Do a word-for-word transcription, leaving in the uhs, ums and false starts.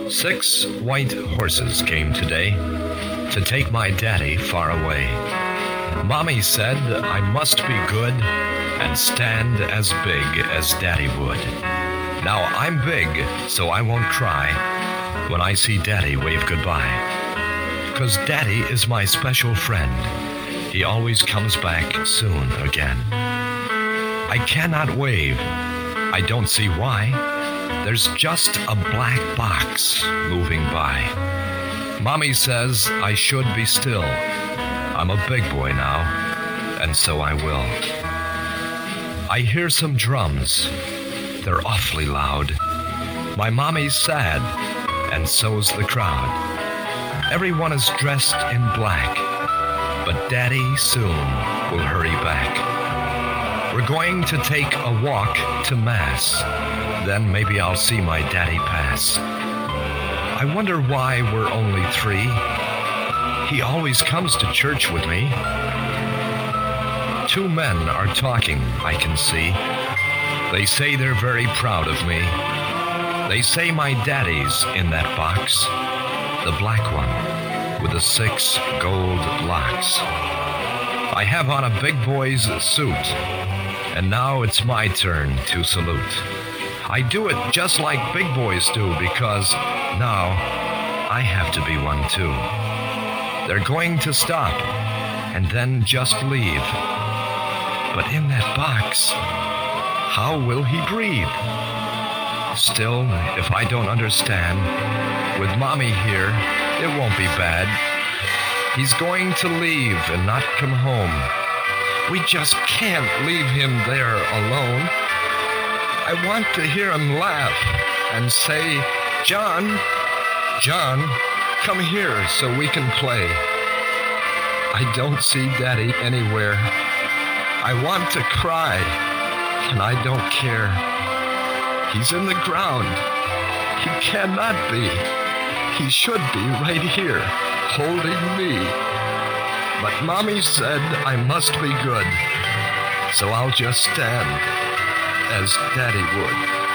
Six white horses came today to take my daddy far away. Mommy said I must be good and stand as big as daddy would. Now I'm big, so I won't cry when I see daddy wave goodbye. 'Cause daddy is my special friend. He always comes back soon again. I cannot wave. I don't see why. There's just a black box moving by. Mommy says I should be still. I'm a big boy now, and so I will. I hear some drums. They're awfully loud. My mommy's sad, and so's the crowd. Everyone is dressed in black, but daddy soon will hurry back. We're going to take a walk to Mass. Then maybe I'll see my daddy pass. I wonder why we're only three. He always comes to church with me. Two men are talking, I can see. They say they're very proud of me. They say my daddy's in that box, the black one with the six gold locks. I have on a big boy's suit, and now it's my turn to salute. I do it just like big boys do because now I have to be one too. They're going to stop and then just leave. But in that box, how will he breathe? Still, if I don't understand, with mommy here, it won't be bad. He's going to leave and not come home. We just can't leave him there alone. I want to hear him laugh and say, John, John, come here so we can play. I don't see daddy anywhere. I want to cry, and I don't care. He's in the ground. He cannot be. He should be right here, holding me. But mommy said I must be good, so I'll just stand as daddy would.